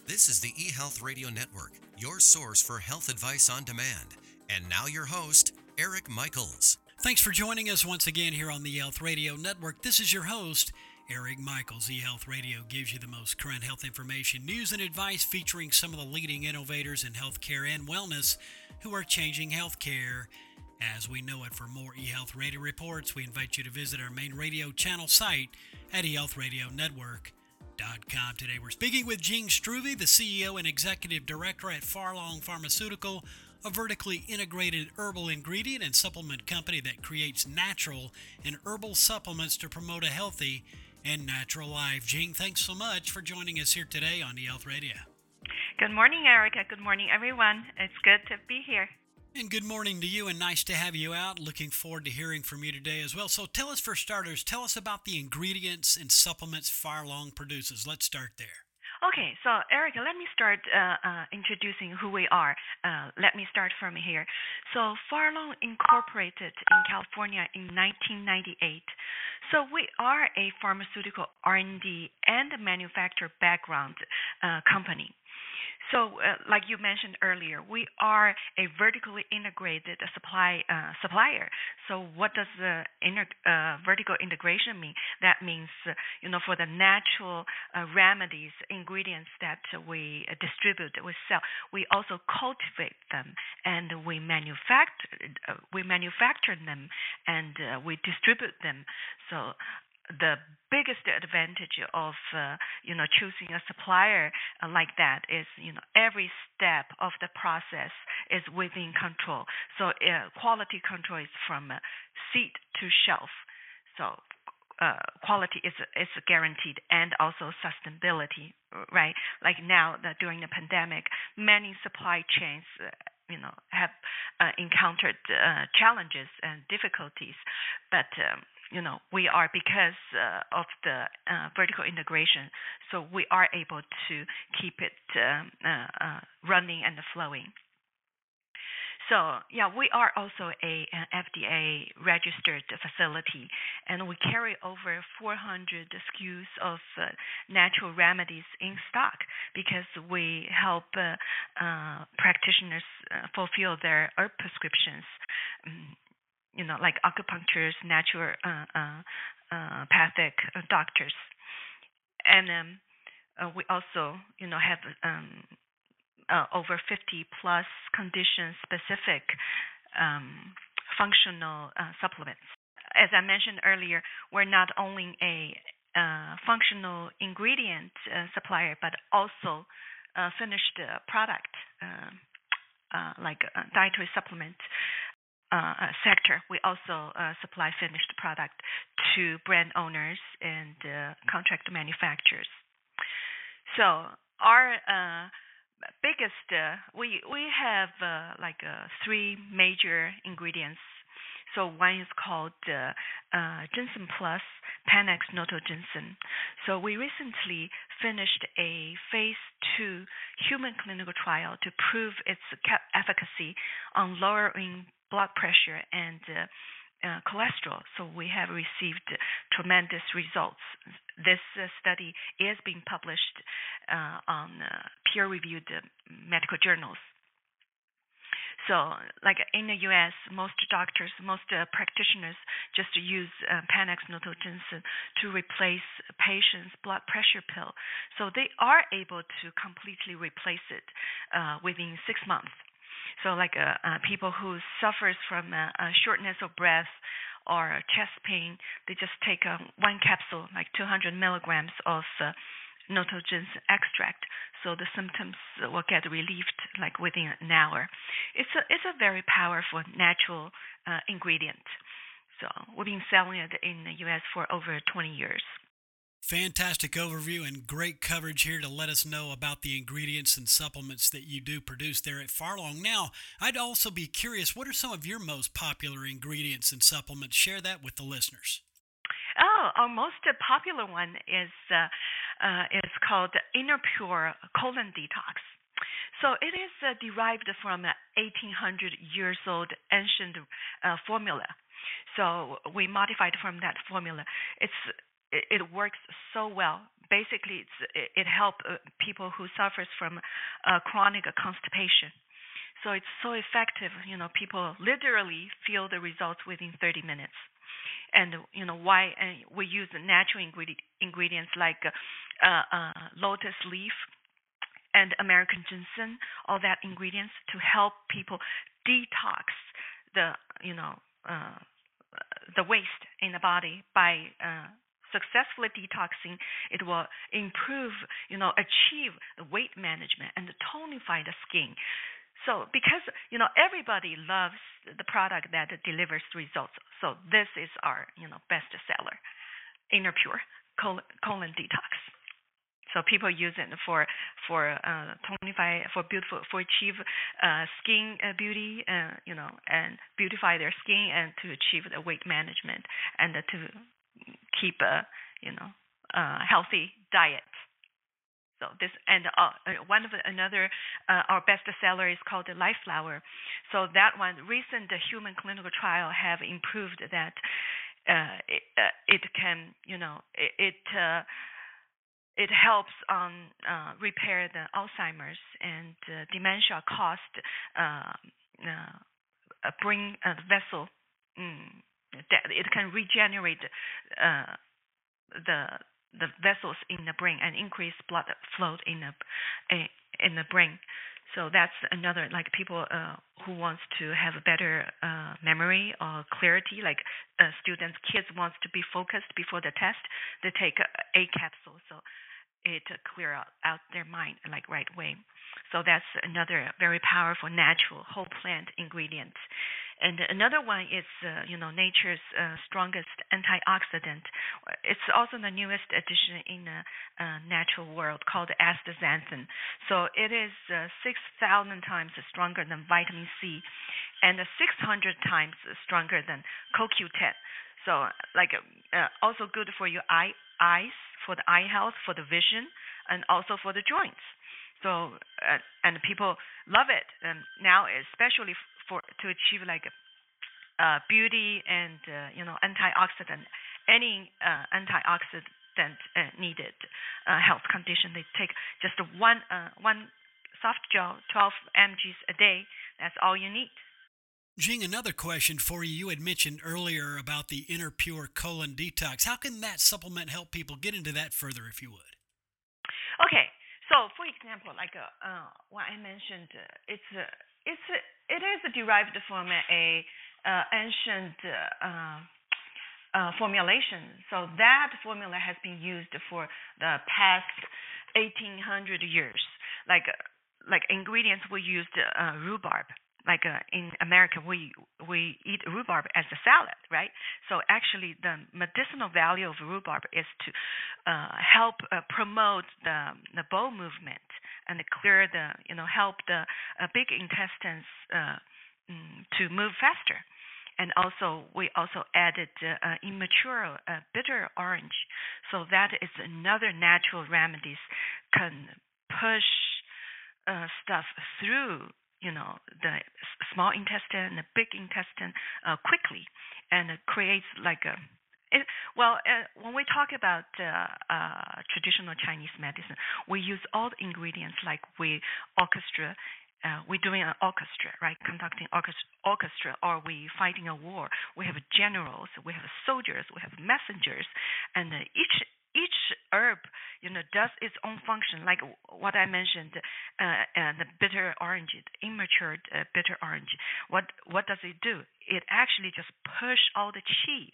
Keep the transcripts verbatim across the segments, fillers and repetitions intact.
This is the eHealth Radio Network, your source for health advice on demand. And now your host, Eric Michaels. Thanks for joining us once again here on the eHealth Radio Network. This is your host, Eric Michaels. eHealth Radio gives you the most current health information, news, and advice featuring some of the leading innovators in healthcare and wellness who are changing healthcare as we know it. For more eHealth Radio reports, we invite you to visit our main radio channel site at e health radio network dot com. Today we're speaking with Jean Struve, the C E O and Executive Director at Farlong Pharmaceutical, a vertically integrated herbal ingredient and supplement company that creates natural and herbal supplements to promote a healthy and natural life. Jean, thanks so much for joining us here today on eHealth Radio. Good morning, Erica. Good morning, everyone. It's good to be here. And good morning to you, and nice to have you out. Looking forward to hearing from you today as well. So tell us, for starters, tell us about the ingredients and supplements Farlong produces. Let's start there. Okay, so Erica, let me start uh, uh, introducing who we are. Uh, let me start from here. So Farlong incorporated in California in nineteen ninety-eight. So we are a pharmaceutical R and D and manufacturer background uh, company. So, uh, like you mentioned earlier, we are a vertically integrated supply uh, supplier. So, what does the inter- uh, vertical integration mean? That means, uh, you know, for the natural uh, remedies, ingredients that we uh, distribute, we sell, we also cultivate them and we manufacture, uh, we manufacture them and uh, we distribute them. So, the biggest advantage of uh, you know choosing a supplier uh, like that is you know every step of the process is within control. So uh, quality control is from uh, seed to shelf. So uh, quality is is guaranteed, and also sustainability, right? Like now that during the pandemic, many supply chains Uh, you know, have uh, encountered uh, challenges and difficulties, but um, you know, we are because uh, of the uh, vertical integration, so we are able to keep it um, uh, uh, running and flowing. So, yeah, we are also a an F D A registered facility, and we carry over four hundred S K Us of uh, natural remedies in stock because we help uh, uh, practitioners uh, fulfill their herb prescriptions, um, you know, like acupuncturists, natural uh, uh, uh, pathic uh, doctors. And um, uh, we also, you know, have um, uh, over fifty plus condition specific um, functional uh, supplements. As I mentioned earlier, we're not only a uh, functional ingredient uh, supplier, but also a finished uh, product, uh, uh, like a dietary supplement uh, uh, sector. We also uh, supply finished product to brand owners and uh, contract manufacturers. So our uh, biggest, uh, we we have uh, like uh, three major ingredients. So one is called uh, uh, Ginseng Plus, Panax Noto Ginseng. So we recently finished a phase two human clinical trial to prove its efficacy on lowering blood pressure and uh, uh, cholesterol. So we have received tremendous results. This uh, study is being published uh, on uh, peer-reviewed uh, medical journals. So, like in the U S, most doctors, most uh, practitioners just use uh, Panax Noto Ginseng to replace patients' blood pressure pill. So they are able to completely replace it uh, within six months. So, like uh, uh, people who suffers from uh, uh, shortness of breath or chest pain, they just take uh, one capsule, like two hundred milligrams of uh, Noto Ginseng extract, so the symptoms will get relieved like within an hour. It's a it's a very powerful natural uh, ingredient. So we've been selling it in the U S for over twenty years. Fantastic overview and great coverage here to let us know about the ingredients and supplements that you do produce there at Farlong. Now, I'd also be curious, what are some of your most popular ingredients and supplements? Share that with the listeners. Oh, our most popular one is uh, uh, is called Inner Pure Colon Detox. So it is uh, derived from an eighteen hundred years old ancient uh, formula. So we modified from that formula. It's it, it works so well basically it's, it, it helps uh, people who suffers from uh, chronic constipation. So it's so effective. You know, people literally feel the results within thirty minutes. And you know why? And we use natural ingredient, ingredients like uh, uh, lotus leaf and American ginseng, all that ingredients to help people detox the you know uh, the waste in the body by uh, successfully detoxing. It will improve, you know, achieve the weight management and tonify the skin. So because, you know, everybody loves the product that delivers results. So this is our, you know, best seller, Inner Pure colon, colon detox. So people use it for for uh, tonify, for beautiful, for achieve uh, skin uh, beauty, uh, you know, and beautify their skin, and to achieve the weight management, and uh, to keep a, you know, uh, healthy diet. So this and uh, one of the, another uh, our best seller is called the Life Flower. So that one recent human clinical trial have improved that uh, it, uh, it can you know it it, uh, it helps on uh, repair the Alzheimer's and uh, dementia caused uh, uh, bring a vessel. Mm, that it can regenerate uh, the the vessels in the brain and increase blood flow in the in the brain. So that's another, like people uh, who wants to have a better uh, memory or clarity, like uh, students, kids wants to be focused before the test, they take a, a capsule, so it uh, clear out, out their mind like right way. So that's another very powerful natural whole plant ingredient. And another one is, uh, you know, nature's uh, strongest antioxidant. It's also the newest addition in the uh, natural world called astaxanthin. So it is uh, six thousand times stronger than vitamin C and uh, six hundred times stronger than C O Q ten. So like uh, also good for your eye, eyes, for the eye health, for the vision, and also for the joints. So uh, and people love it um, now, especially for to achieve like uh, beauty and uh, you know antioxidant, any uh, antioxidant uh, needed uh, health condition. They take just one uh, one soft gel, twelve milligrams a day. That's all you need. Jing, another question for you. You had mentioned earlier about the Inner Pure colon detox. How can that supplement help people? Get into that further, if you would. Okay. So, for example, like uh, uh, what I mentioned, uh, it's uh, it's uh, it is derived from a uh, ancient uh, uh, formulation. So that formula has been used for the past eighteen hundred years. Like uh, like ingredients we used uh, rhubarb. Like uh, in America, we we eat rhubarb as a salad, right? So actually, the medicinal value of rhubarb is to uh, help uh, promote the the bowel movement and clear the you know help the uh, big intestines uh, mm, to move faster. And also, we also added uh, uh, immature uh, bitter orange, so that is another natural remedies can push uh, stuff through, you know, the small intestine, the big intestine uh, quickly, and it creates like a. It, well, uh, when we talk about uh, uh, traditional Chinese medicine, we use all the ingredients like we orchestra. Uh, we're doing an orchestra, right? Conducting orchestra, orchestra, or we fighting a war. We have generals, we have soldiers, we have messengers, and uh, each each herb, you know, does its own function. Like what I mentioned, uh, uh, the bitter orange, immature uh, bitter orange. What what does it do? It actually just push all the qi,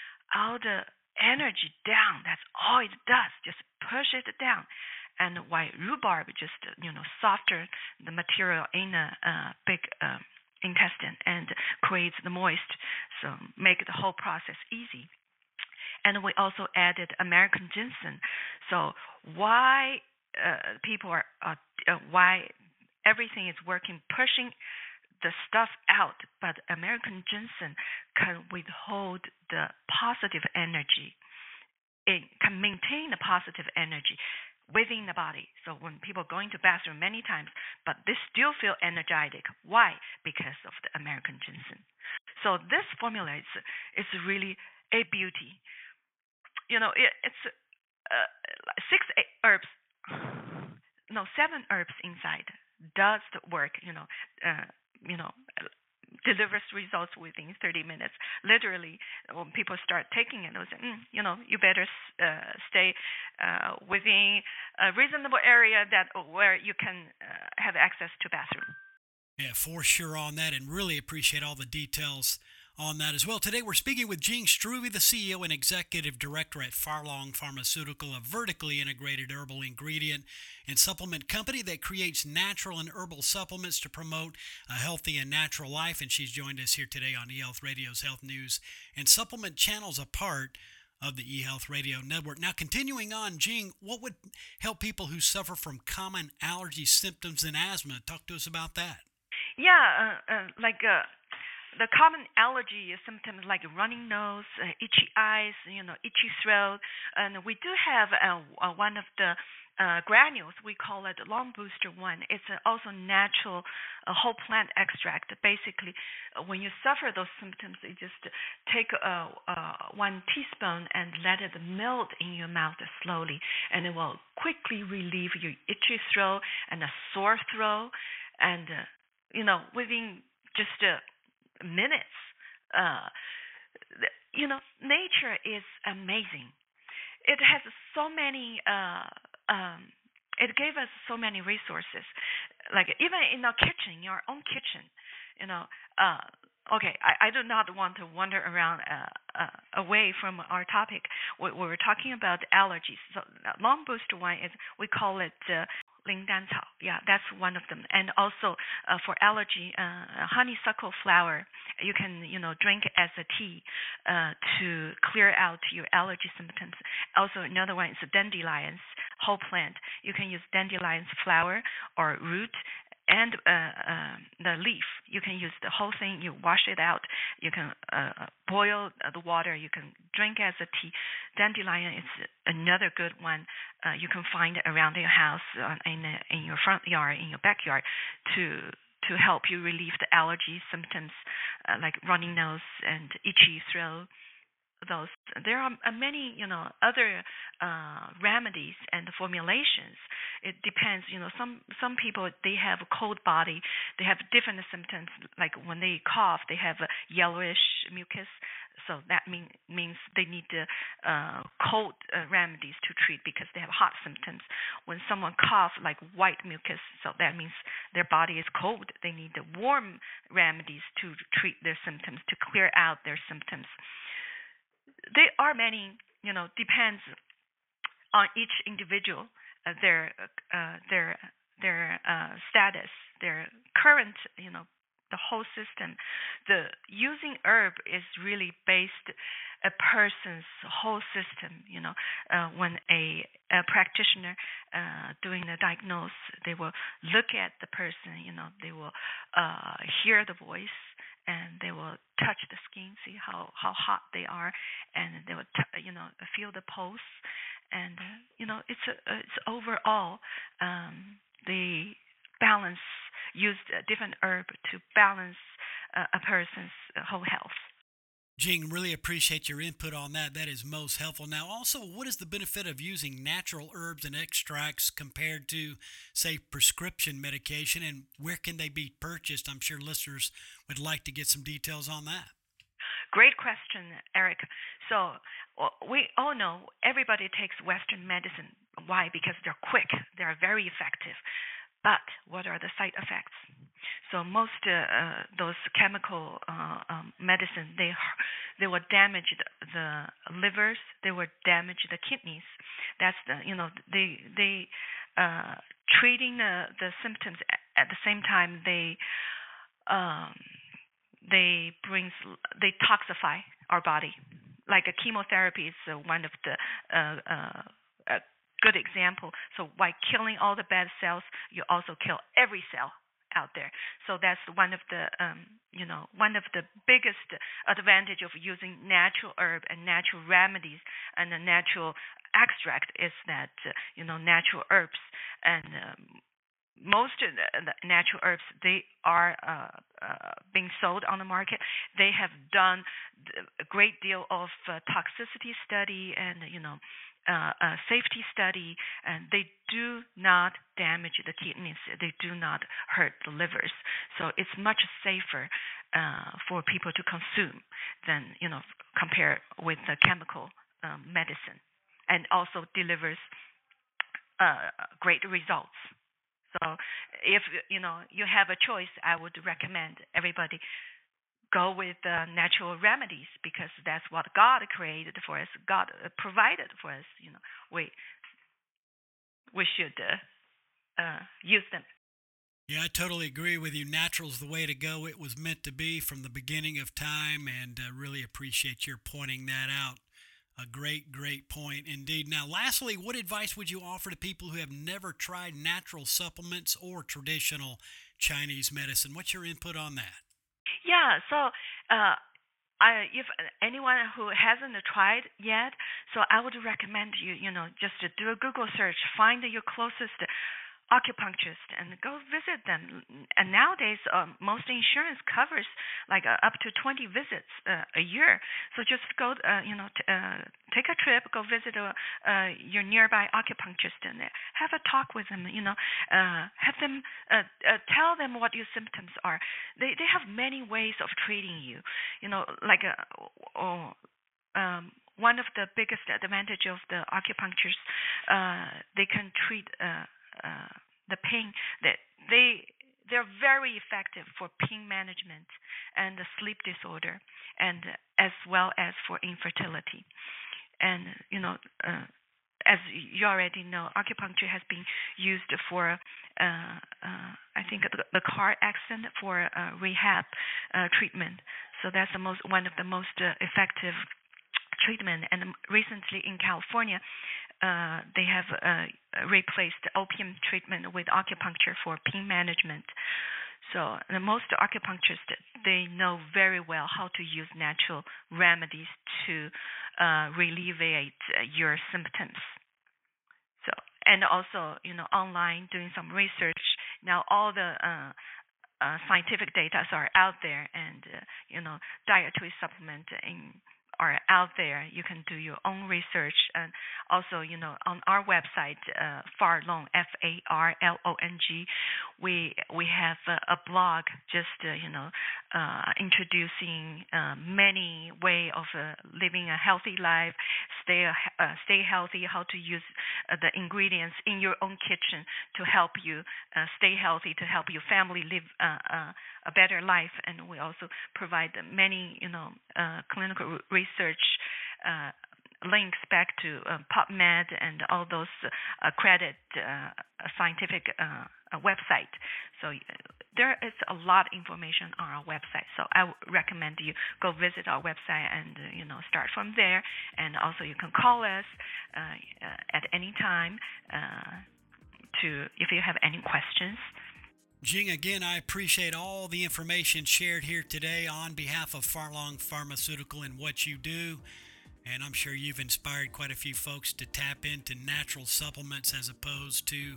all the energy down. That's all it does. Just push it down. And why rhubarb just you know softer the material in a uh, big uh, intestine and creates the moist, so make the whole process easy. And we also added American ginseng. So why uh, people are uh, uh, why everything is working, pushing the stuff out, but American ginseng can withhold the positive energy. It can maintain the positive energy within the body. So when people go into bathroom many times, but they still feel energetic. Why? Because of the American ginseng. So this formula is is really a beauty. You know, it, it's uh, six eight herbs, no, seven herbs inside does the work. You know, uh, you know, delivers results within thirty minutes. Literally, when people start taking it, they'll say, mm, you know, you better uh, stay uh, within a reasonable area that where you can uh, have access to bathroom. Yeah, for sure on that, and really appreciate all the details on that as well. Today we're speaking with Jean Struve, the C E O and Executive Director at Farlong Pharmaceutical, a vertically integrated herbal ingredient and supplement company that creates natural and herbal supplements to promote a healthy and natural life. And she's joined us here today on eHealth Radio's Health News and Supplement channels, a part of the eHealth Radio Network. Now, continuing on, Jean, what would help people who suffer from common allergy symptoms and asthma? Talk to us about that. Yeah, uh, uh, like uh, the common allergy symptoms like running nose, uh, itchy eyes, you know, itchy throat, and we do have uh, uh, one of the uh, granules. We call it Lung Booster One. It's uh, also natural uh, whole plant extract. Basically, uh, when you suffer those symptoms, you just take uh, uh, one teaspoon and let it melt in your mouth slowly, and it will quickly relieve your itchy throat and a sore throat, and uh, you know, within just uh, minutes. Uh, you know, nature is amazing. It has so many. Uh, um, it gave us so many resources. Like even in our kitchen, in our own kitchen, you know. Uh, okay, I, I do not want to wander around uh, uh, away from our topic. We, we were talking about allergies. So, Lung Booster One is we call it. Uh, Lingdancao, yeah, that's one of them. And also uh, for allergy, uh, honeysuckle flower, you can, you know, drink as a tea uh, to clear out your allergy symptoms. Also, another one is dandelions, whole plant. You can use dandelions flower or root and uh, uh, the leaf. You can use the whole thing. You wash it out. You can uh, boil the water. You can drink as a tea. Dandelion is another good one. Uh, you can find around your house, uh, in uh, in your front yard, in your backyard, to to help you relieve the allergy symptoms uh, like running nose and itchy throat. Those there are many, you know, other uh, remedies and formulations. It depends, you know. Some some people they have a cold body, they have different symptoms. Like when they cough, they have a yellowish mucus. So that mean, means they need the uh, cold uh, remedies to treat because they have hot symptoms. When someone coughs like white mucus, so that means their body is cold. They need the warm remedies to treat their symptoms, to clear out their symptoms. There are many, you know, depends on each individual, uh, their uh, their their uh, status, their current, you know, the whole system. The using herb is really based a person's whole system. You know, uh, when a, a practitioner uh, doing the diagnose, they will look at the person. You know, they will uh, hear the voice. And they will touch the skin, see how, how hot they are, and they will, t- you know, feel the pulse, and uh, you know, it's a, it's overall um, the balance used a different herb to balance uh, a person's whole health. Jean, really appreciate your input on that. That is most helpful. Now, also, what is the benefit of using natural herbs and extracts compared to, say, prescription medication, and where can they be purchased? I'm sure listeners would like to get some details on that. Great question, Eric. So we all know everybody takes Western medicine. Why? Because they're quick. They're very effective. But what are the side effects? So most uh, uh, those chemical uh, um, medicine, they they will damage the, the livers, they will damage the kidneys. That's the, you know, they they uh, treating the, the symptoms at the same time they um, they brings they toxify our body. Like a chemotherapy is uh, one of the uh, uh, uh, good example. So by killing all the bad cells, you also kill every cell out there. So that's one of the, um, you know, one of the biggest advantage of using natural herb and natural remedies and the natural extract is that, uh, you know, natural herbs and um, most of the natural herbs, they are uh, uh, being sold on the market. They have done a great deal of uh, toxicity study and, you know, uh, uh, safety study, and they do not damage the kidneys. They do not hurt the livers. So it's much safer uh, for people to consume than, you know, compared with the chemical um, medicine, and also delivers uh, great results. So if, you know, you have a choice, I would recommend everybody go with uh, natural remedies, because that's what God created for us. God uh, provided for us. You know, we we should uh, uh, use them. Yeah, I totally agree with you. Natural's the way to go. It was meant to be from the beginning of time, and uh, really appreciate your pointing that out. A great, great point indeed. Now, lastly, what advice would you offer to people who have never tried natural supplements or traditional Chinese medicine? What's your input on that? Yeah, so uh, I, if anyone who hasn't tried yet, so I would recommend you, you know, just to do a Google search, find your closest acupuncturist and go visit them. And nowadays, um, most insurance covers like uh, up to twenty visits uh, a year. So just go, uh, you know, t- uh, take a trip, go visit uh, uh, your nearby acupuncturist and have a talk with them. You know, uh, have them uh, uh, tell them what your symptoms are. They they have many ways of treating you. You know, like uh, oh, um, one of the biggest advantage of the acupuncturists, uh, they can treat. Uh, Uh, the pain that they they're very effective for pain management and the sleep disorder, and as well as for infertility. And you know, uh, as you already know, acupuncture has been used for uh, uh, I think the, the car accident for uh, rehab uh, treatment. So that's the most one of the most uh, effective treatment. And recently in California, uh, they have uh, replaced opium treatment with acupuncture for pain management. So the most acupuncturists, they know very well how to use natural remedies to uh, alleviate your symptoms. So, and also, you know, online doing some research. Now all the uh, uh, scientific data are out there, and uh, you know, dietary supplement in are out there. You can do your own research, and also, you know, on our website, uh, Farlong, F A R L O N G, we we have a, a blog just uh, you know uh, introducing uh, many way of uh, living a healthy life, stay uh, stay healthy, how to use uh, the ingredients in your own kitchen to help you uh, stay healthy, to help your family live uh, uh, a better life. And we also provide many, you know, uh, clinical research research uh, links back to uh, PubMed and all those uh, accredited uh, scientific uh, uh, website. So uh, there is a lot of information on our website. So I would recommend you go visit our website and uh, you know start from there. And also you can call us uh, uh, at any time uh, to if you have any questions. Jing, again, I appreciate all the information shared here today on behalf of Farlong Pharmaceutical and what you do. And I'm sure you've inspired quite a few folks to tap into natural supplements as opposed to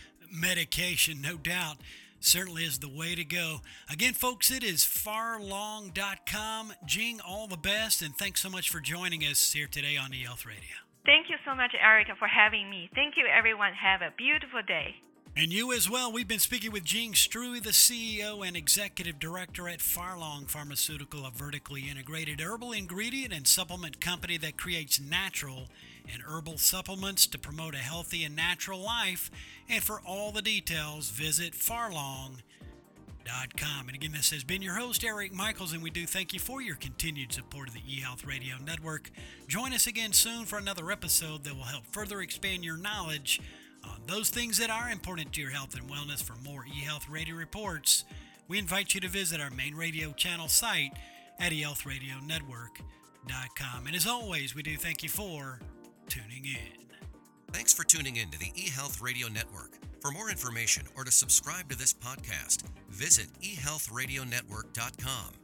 medication, no doubt. Certainly is the way to go. Again, folks, it is farlong dot com. Jing, all the best, and thanks so much for joining us here today on eHealth Radio. Thank you so much, Erica, for having me. Thank you, everyone. Have a beautiful day. And you as well. We've been speaking with Jing Struy, the C E O and Executive Director at Farlong Pharmaceutical, a vertically integrated herbal ingredient and supplement company that creates natural and herbal supplements to promote a healthy and natural life. And for all the details, visit farlong dot com. And again, this has been your host, Eric Michaels, and we do thank you for your continued support of the eHealth Radio Network. Join us again soon for another episode that will help further expand your knowledge on those things that are important to your health and wellness. For more eHealth Radio reports, we invite you to visit our main radio channel site at e health radio network dot com. And as always, we do thank you for tuning in. Thanks for tuning in to the eHealth Radio Network. For more information or to subscribe to this podcast, visit e health radio network dot com.